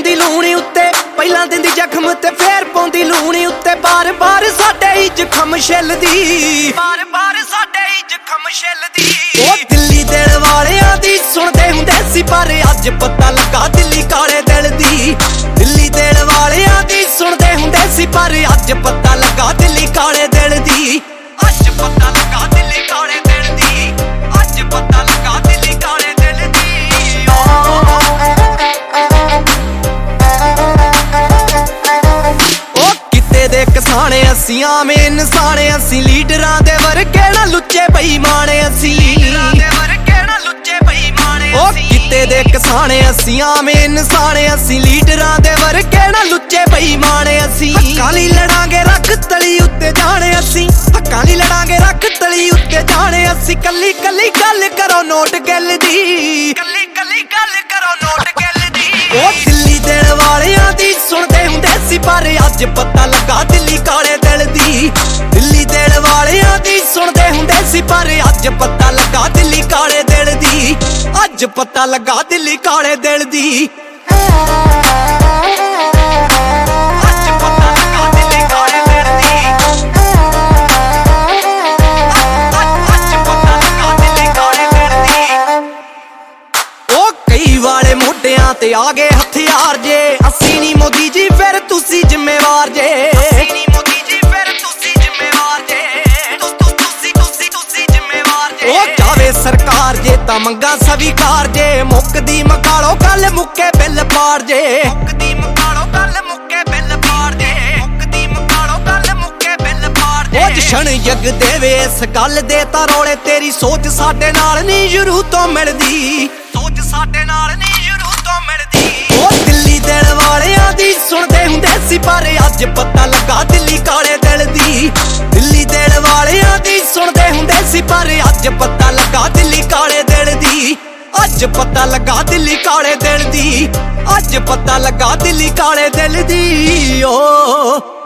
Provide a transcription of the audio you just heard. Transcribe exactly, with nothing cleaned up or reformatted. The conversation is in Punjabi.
ਪਾਉਂਦੀ ਲੂਣੀ ਉੱਤੇ, ਪਹਿਲਾਂ ਦਿੰਦੀ ਜ਼ਖਮ ਤੇ ਫੇਰ ਪਾਉਂਦੀ ਲੂਣੀ ਉੱਤੇ। ਬਾਰ ਬਾਰ ਸਾਡੇ ਹੀ ਜ਼ਖਮ ਛਿੱਲਦੀ, ਬਾਰ ਬਾਰ ਸਾਡੇ ਹੀ ਜ਼ਖਮ ਛਿੱਲਦੀ। ਉਹ ਦਿੱਲੀ ਦਿਲ ਵਾਲਿਆਂ ਦੀ ਸੁਣਦੇ ਹੁੰਦੇ ਸੀ, ਪਰ ਅੱਜ ਪਤਾ ਲੱਗਾ ਦਿੱਲੀ ਕਾਲੇ ਦਿਲ ਦੀ। ਦਿੱਲੀ ਦਿਲ ਵਾਲਿਆਂ ਦੀ ਸੁਣਦੇ ਹੁੰਦੇ ਸੀ, ਪਰ ਅੱਜ ਪਤਾ ਲੱਗਾ ਦਿੱਲੀ ਕਾਲੇ ਦਿਲ ਦੀ। ਅੱਜ ਪਤਾ ਲੱਗਾ ਦਿੱਲੀ ਕਾਲੇ ਦਿਲ ਦੀ, ਅੱਜ ਪਤਾ ਲੱਗਾ ਦਿੱਲੀ ਕਾਲੇ ਦਿਲ ਦੀ। ਉਹ ਕਿਤੇ ਦੇ ਕਿਸਾਨੇ ਅਸੀਂ, ਆਵੇਂ ਇਨਸਾਨ ਅਸੀਂ, ਲੀਡਰਾਂ ਦੇ ਵਰਗੇ ਨਾ ਲੁੱਚੇ ਬੇਈਮਾਨ ਅਸੀਂ। ਉਹ ਕਿਤੇ ਦੇ ਕਿਸਾਨੇ ਅਸੀਂ, ਆਵੇਂ ਇਨਸਾਨ ਅਸੀਂ, ਲੀਡਰਾਂ ਦੇ ਵਰਗੇ ਨਾ ਲੁੱਚੇ ਬੇਈਮਾਨ ਅਸੀਂ। ਹੱਕਾਂ ਲਈ ਲੜਾਂਗੇ ਰੱਖ ਤਲੀ ਉੱਤੇ ਜਾਣੇ ਅਸੀਂ, ਹੱਕਾਂ ਲਈ ਲੜਾਂਗੇ ਰੱਖ ਤਲੀ ਉੱਤੇ ਜਾਣੇ ਅਸੀਂ। ਕੱਲੀ ਕੱਲੀ ਗੱਲ ਕਰੋ ਨੋਟ ਗਿੱਲ ਦੀ, ਕੱਲੀ ਕੱਲੀ ਗੱਲ ਕਰੋ ਨੋਟ ਗਿੱਲ ਦੀ। ਉਹ ਦਿੱਲੀ ਦਿਲ ਵਾਲਿਆਂ ਦੀ ਸੁਣਦੇ ਹੁੰਦੇ ਸੀ, ਪਰ ਅੱਜ ਪਤਾ ਲੱਗਾ ਦਿੱਲੀ ਕਾਲੇ ਦਿਲ ਦੀ। ਦਿੱਲੀ ਦਿਲ ਵਾਲਿਆਂ ਦੀ ਸੁਣਦੇ ਹੁੰਦੇ ਸੀ, ਪਰ ਅੱਜ ਪਤਾ ਲੱਗਾ ਦਿੱਲੀ ਕਾਲੇ ਦਿਲ ਦੀ। ਅੱਜ ਪਤਾ ਲੱਗਾ ਦਿੱਲੀ ਕਾਲੇ ਦਿਲ ਦੀ। ਅੱਜ ਪਤਾ ਲੱਗਾ ਦਿੱਲੀ ਕਾਲੇ ਦਿਲ ਦੀ। ਅੱਜ ਪਤਾ ਲੱਗਾ ਦਿੱਲੀ ਕਾਲੇ ਦਿਲ ਦੀ। ਉਹ ਕਈ ਵਾਲੇ ਮੋਢਿਆਂ ਤੇ ਆ ਗਏ ਹਥਿਆਰ ਜੇ, ਅਸੀਂ ਨੀ ਮੋਦੀ ਜੀ ਫਿਰ ਤੁਸੀਂ ਜ਼ਿੰਮੇਵਾਰ ਜੇ। ਅਸੀਂ ਨੀ ਮੋਦੀ ਜੀ ਫਿਰ ਤੁਸੀਂ ਜ਼ਿੰਮੇਵਾਰ ਜੇ, ਤੁਸੀਂ ਤੁਸੀਂ ਤੁਸੀਂ ਜ਼ਿੰਮੇਵਾਰ ਜੇ। ਉਹ ਚਾਵੇ ਸਰਕਾਰ ਜੇ ਤਾਂ ਮੰਗਾ ਸਵੀਕਾਰ ਜੇ, ਮੁੱਕਦੀ ਮਕਾਲੋ ਗੱਲ ਮੁੱਕੇ ਬਿੱਲ ਪਾੜ ਜੇ। ਮੁੱਕਦੀ ਮਕਾਲੋ ਗੱਲ ਮੁੱਕੇ ਬਿੱਲ ਪਾੜ ਜੇ, ਮੁੱਕਦੀ ਮਕਾਲੋ ਗੱਲ ਮੁੱਕੇ ਬਿੱਲ ਪਾੜ ਜੇ। ਉਹ ਜਸ਼ਨ ਜਗ ਦੇਵੇ ਇਸ ਗੱਲ ਦੇ ਤਾਂ ਰੋਲੇ, ਤੇਰੀ ਸੋਚ ਸਾਡੇ ਨਾਲ ਨੀ ਸ਼ੁਰੂ ਤੋਂ ਮਿਲਦੀ, ਸੋਚ ਸਾਡੇ ਨਾਲ ਨੀ ਸ਼ੁਰੂ ਤੋਂ ਮਿਲਦੀ। ਉਹ ਦਿੱਲੀ ਦਿਲ ਵਾਲਿਆਂ ਦੀ ਸੁਣਦੇ ਹੁੰਦੇ ਸੀ, ਪਰ ਅੱਜ ਪਤਾ ਲੱਗਾ ਦਿੱਲੀ ਕਾਲੇ ਦਿਲ ਦੀ। ਦਿੱਲੀ ਦਿਲ ਵਾਲਿਆਂ ਦੀ ਸੁਣਦੇ ਹੁੰਦੇ ਸੀ, ਪਰ ਅੱਜ ਪਤਾ ਲੱਗਾ ਦਿੱਲੀ ਕਾਲੇ ਦਿਲ ਦੀ। ਅੱਜ ਪਤਾ ਲੱਗਾ ਦਿੱਲੀ ਕਾਲੇ ਦਿਲ ਦੀ, ਅੱਜ ਪਤਾ ਲੱਗਾ ਦਿੱਲੀ ਕਾਲੇ ਦਿਲ ਦੀ। ਓ